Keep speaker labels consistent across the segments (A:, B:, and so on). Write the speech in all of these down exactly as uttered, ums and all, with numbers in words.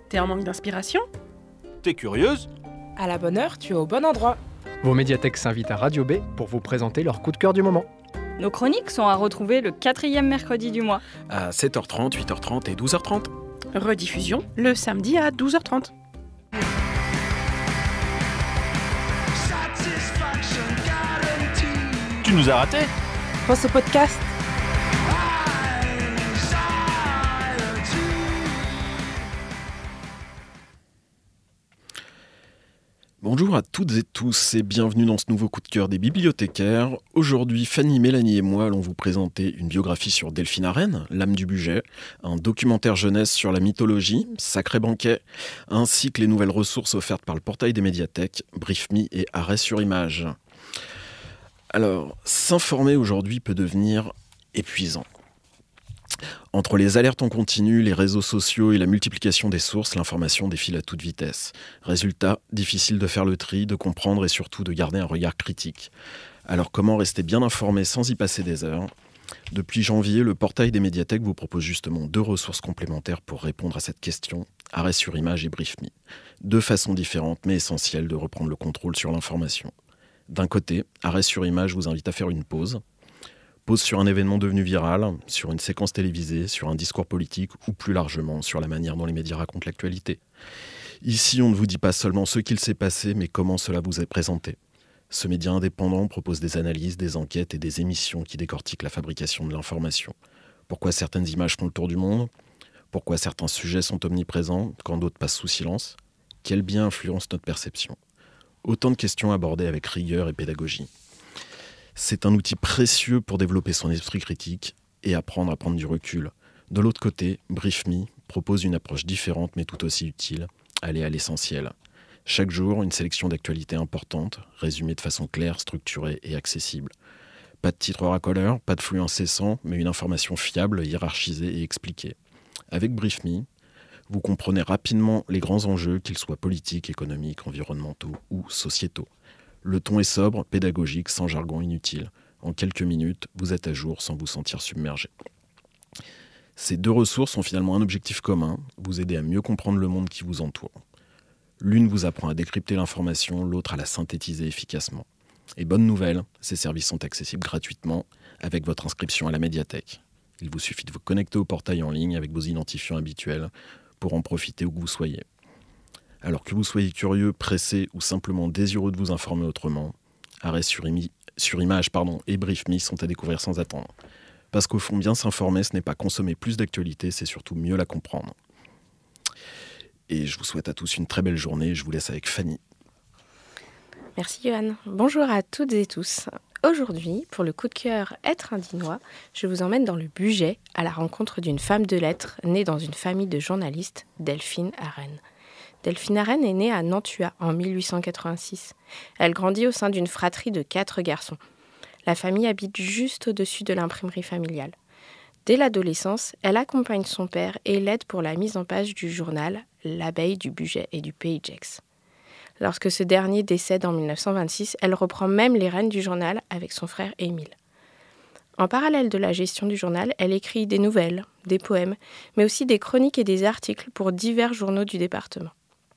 A: T'es en manque d'inspiration?
B: T'es curieuse?
C: À la bonne heure, tu es au bon endroit.
D: Vos médiathèques s'invitent à Radio B pour vous présenter leur coup de cœur du moment.
E: Nos chroniques sont à retrouver le quatrième mercredi du mois.
B: À sept heures trente, huit heures trente et douze heures trente.
A: Rediffusion le samedi à douze heures trente.
B: Tu nous as ratés?
C: Pense au podcast.
F: Bonjour à toutes et tous et bienvenue dans ce nouveau coup de cœur des bibliothécaires. Aujourd'hui, Fanny, Mélanie et moi allons vous présenter une biographie sur Delphine Arène, l'âme du budget, un documentaire jeunesse sur la mythologie, Sacré banquet, ainsi que les nouvelles ressources offertes par le portail des médiathèques, BriefMe et Arrêt sur image. Alors, s'informer aujourd'hui peut devenir épuisant. Entre les alertes en continu, les réseaux sociaux et la multiplication des sources, l'information défile à toute vitesse. Résultat, difficile de faire le tri, de comprendre et surtout de garder un regard critique. Alors comment rester bien informé sans y passer des heures ? Depuis janvier, le portail des médiathèques vous propose justement deux ressources complémentaires pour répondre à cette question, Arrêt sur image et BriefMe. Deux façons différentes mais essentielles de reprendre le contrôle sur l'information. D'un côté, Arrêt sur image vous invite à faire une pause. Pause sur un événement devenu viral, sur une séquence télévisée, sur un discours politique ou plus largement sur la manière dont les médias racontent l'actualité. Ici, on ne vous dit pas seulement ce qu'il s'est passé, mais comment cela vous est présenté. Ce média indépendant propose des analyses, des enquêtes et des émissions qui décortiquent la fabrication de l'information. Pourquoi certaines images font le tour du monde ? Pourquoi certains sujets sont omniprésents quand d'autres passent sous silence ? Quel biais influence notre perception ? Autant de questions abordées avec rigueur et pédagogie. C'est un outil précieux pour développer son esprit critique et apprendre à prendre du recul. De l'autre côté, BriefMe propose une approche différente mais tout aussi utile, aller à l'essentiel. Chaque jour, une sélection d'actualités importantes, résumée de façon claire, structurée et accessible. Pas de titre racoleur, pas de flux incessant, mais une information fiable, hiérarchisée et expliquée. Avec BriefMe, vous comprenez rapidement les grands enjeux, qu'ils soient politiques, économiques, environnementaux ou sociétaux. Le ton est sobre, pédagogique, sans jargon inutile. En quelques minutes, vous êtes à jour sans vous sentir submergé. Ces deux ressources ont finalement un objectif commun, vous aider à mieux comprendre le monde qui vous entoure. L'une vous apprend à décrypter l'information, l'autre à la synthétiser efficacement. Et bonne nouvelle, ces services sont accessibles gratuitement avec votre inscription à la médiathèque. Il vous suffit de vous connecter au portail en ligne avec vos identifiants habituels pour en profiter où que vous soyez. Alors que vous soyez curieux, pressé ou simplement désireux de vous informer autrement, Arrêt sur, imi- sur image pardon, et BriefMe sont à découvrir sans attendre. Parce qu'au fond, bien s'informer, ce n'est pas consommer plus d'actualité, c'est surtout mieux la comprendre. Et je vous souhaite à tous une très belle journée. Je vous laisse avec Fanny.
C: Merci Johan. Bonjour à toutes et tous. Aujourd'hui, pour le coup de cœur Être un Dinois, je vous emmène dans le Bugey à la rencontre d'une femme de lettres née dans une famille de journalistes, Delphine Arène. Delphine Arène est née à Nantua en mille huit cent quatre-vingt-six. Elle grandit au sein d'une fratrie de quatre garçons. La famille habite juste au-dessus de l'imprimerie familiale. Dès l'adolescence, elle accompagne son père et l'aide pour la mise en page du journal L'Abeille du Bugey et du Pays Gex. Lorsque ce dernier décède en mille neuf cent vingt-six, elle reprend même les rênes du journal avec son frère Émile. En parallèle de la gestion du journal, elle écrit des nouvelles, des poèmes, mais aussi des chroniques et des articles pour divers journaux du département.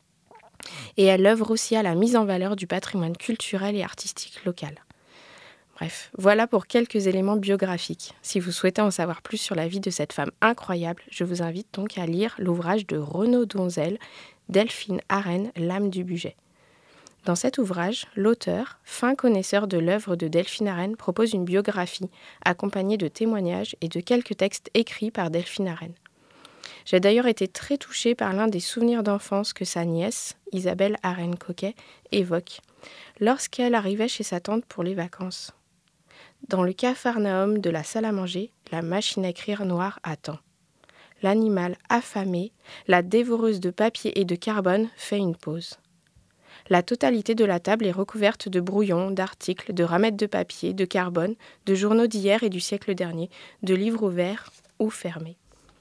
C: Et elle œuvre aussi à la mise en valeur du patrimoine culturel et artistique local. Bref, voilà pour quelques éléments biographiques. Si vous souhaitez en savoir plus sur la vie de cette femme incroyable, je vous invite donc à lire l'ouvrage de Renaud Donzel, Delphine Arène, l'âme du budget. Dans cet ouvrage, l'auteur, fin connaisseur de l'œuvre de Delphine Arène, propose une biographie accompagnée de témoignages et de quelques textes écrits par Delphine Arène. J'ai d'ailleurs été très touchée par l'un des souvenirs d'enfance que sa nièce, Isabelle Arène-Coquet, évoque lorsqu'elle arrivait chez sa tante pour les vacances. Dans le capharnaüm de la salle à manger, la machine à écrire noire attend. L'animal affamé, la dévoreuse de papier et de carbone, fait une pause. La totalité de la table est recouverte de brouillons, d'articles, de ramettes de papier, de carbone, de journaux d'hier et du siècle dernier, de livres ouverts ou fermés.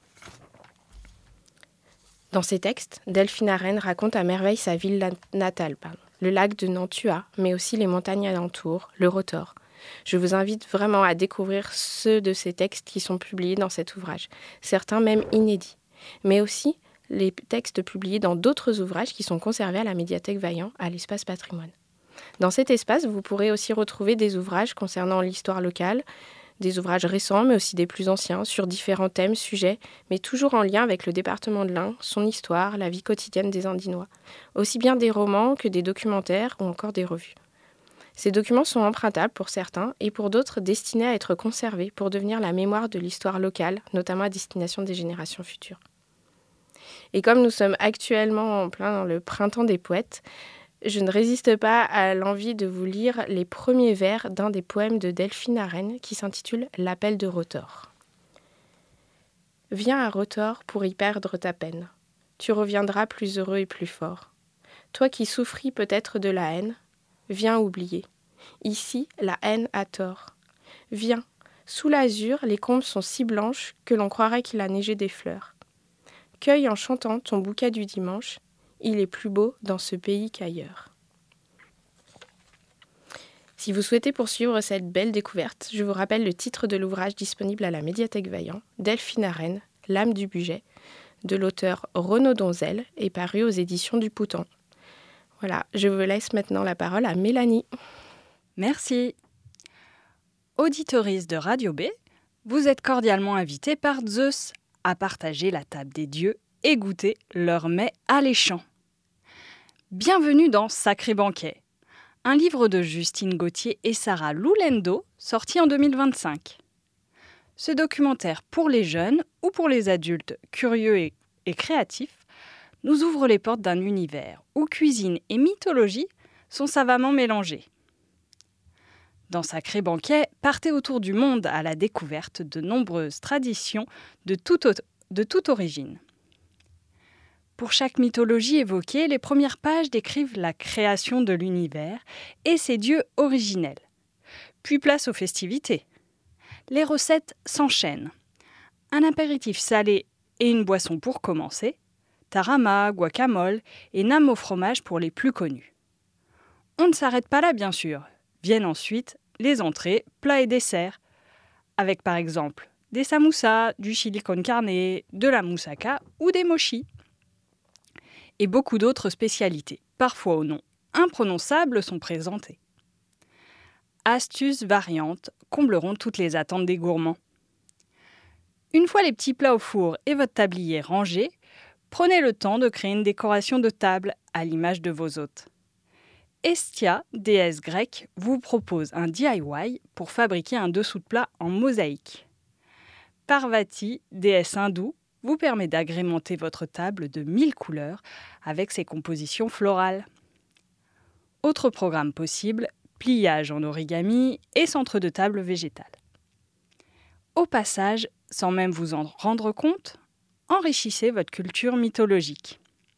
C: Dans ces textes, Delphine Arène raconte à merveille sa ville natale, pardon, le lac de Nantua, mais aussi les montagnes alentours, le Rotor. Je vous invite vraiment à découvrir ceux de ces textes qui sont publiés dans cet ouvrage, certains même inédits, mais aussi les textes publiés dans d'autres ouvrages qui sont conservés à la médiathèque Vaillant, à l'espace patrimoine. Dans cet espace, vous pourrez aussi retrouver des ouvrages concernant l'histoire locale, des ouvrages récents, mais aussi des plus anciens, sur différents thèmes, sujets, mais toujours en lien avec le département de l'Ain, son histoire, la vie quotidienne des Indinois. Aussi bien des romans que des documentaires ou encore des revues. Ces documents sont empruntables pour certains et pour d'autres destinés à être conservés pour devenir la mémoire de l'histoire locale, notamment à destination des générations futures. Et comme nous sommes actuellement en plein dans le printemps des poètes, je ne résiste pas à l'envie de vous lire les premiers vers d'un des poèmes de Delphine Arène qui s'intitule « L'appel de Rotor ». Viens à Rotor pour y perdre ta peine. Tu reviendras plus heureux et plus fort. Toi qui souffris peut-être de la haine, viens oublier. Ici, la haine a tort. Viens, sous l'azur, les combes sont si blanches que l'on croirait qu'il a neigé des fleurs. Cueille en chantant ton bouquet du dimanche. Il est plus beau dans ce pays qu'ailleurs. Si vous souhaitez poursuivre cette belle découverte, je vous rappelle le titre de l'ouvrage disponible à la médiathèque Vaillant, Delphine Arène, L'âme du budget, de l'auteur Renaud Donzel et paru aux éditions du Poutan. Voilà, je vous laisse maintenant la parole à Mélanie.
E: Merci. Auditoristes de Radio B, vous êtes cordialement invités par Zeus à partager la table des dieux et goûter leur mets alléchant. Bienvenue dans Sacré Banquet, un livre de Justine Gauthier et Sarah Loulendo, sorti en deux mille vingt-cinq. Ce documentaire pour les jeunes ou pour les adultes curieux et, et créatifs nous ouvre les portes d'un univers où cuisine et mythologie sont savamment mélangées. Dans Sacré Banquet, partez autour du monde à la découverte de nombreuses traditions de toute, de toute origine. Pour chaque mythologie évoquée, les premières pages décrivent la création de l'univers et ses dieux originels. Puis place aux festivités. Les recettes s'enchaînent. Un apéritif salé et une boisson pour commencer, tarama, guacamole et nam au fromage pour les plus connus. On ne s'arrête pas là, bien sûr. Viennent ensuite les entrées, plats et desserts, avec par exemple des samoussas, du chili con carne, de la moussaka ou des mochis. Et beaucoup d'autres spécialités, parfois au nom imprononçables, sont présentées. Astuces variantes combleront toutes les attentes des gourmands. Une fois les petits plats au four et votre tablier rangé, prenez le temps de créer une décoration de table à l'image de vos hôtes. Hestia, déesse grecque, vous propose un D I Y pour fabriquer un dessous de plat en mosaïque. Parvati, déesse hindoue, vous permet d'agrémenter votre table de mille couleurs avec ses compositions florales. Autre programme possible, pliage en origami et centre de table végétal. Au passage, sans même vous en rendre compte, enrichissez votre culture mythologique.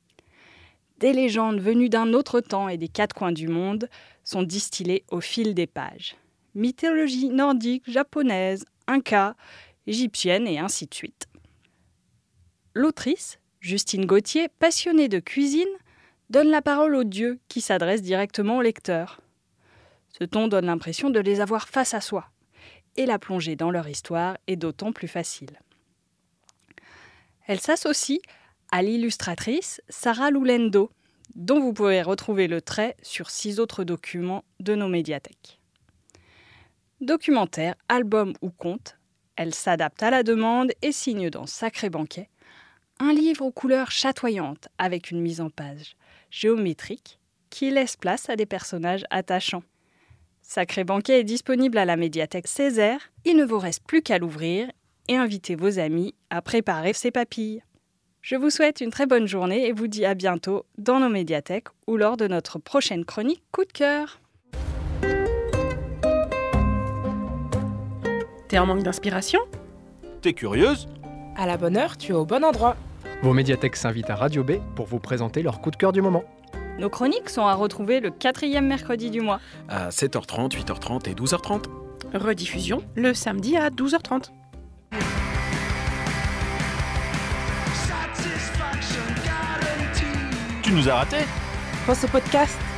E: Des légendes venues d'un autre temps et des quatre coins du monde sont distillées au fil des pages. Mythologie nordique, japonaise, inca, égyptienne et ainsi de suite. L'autrice, Justine Gauthier, passionnée de cuisine, donne la parole aux dieux qui s'adressent directement au lecteur. Ce ton donne l'impression de les avoir face à soi, et la plongée dans leur histoire est d'autant plus facile. Elle s'associe à l'illustratrice Sarah Loulendo, dont vous pouvez retrouver le trait sur six autres documents de nos médiathèques. Documentaire, album ou conte, elle s'adapte à la demande et signe dans Sacré Banquet un livre aux couleurs chatoyantes avec une mise en page géométrique qui laisse place à des personnages attachants. Sacré Banquet est disponible à la médiathèque Césaire. Il ne vous reste plus qu'à l'ouvrir et inviter vos amis à préparer ses papilles. Je vous souhaite une très bonne journée et vous dis à bientôt dans nos médiathèques ou lors de notre prochaine chronique Coup de cœur.
A: T'es en manque d'inspiration ?
B: T'es curieuse ?
G: À la bonne heure, tu es au bon endroit.
D: Vos médiathèques s'invitent à Radio B pour vous présenter leur coup de cœur du moment.
E: Nos chroniques sont à retrouver le quatrième mercredi du mois.
B: À sept heures trente, huit heures trente et douze heures trente.
A: Rediffusion le samedi à douze heures trente.
B: Tu nous as ratés ?
G: Pense au podcast.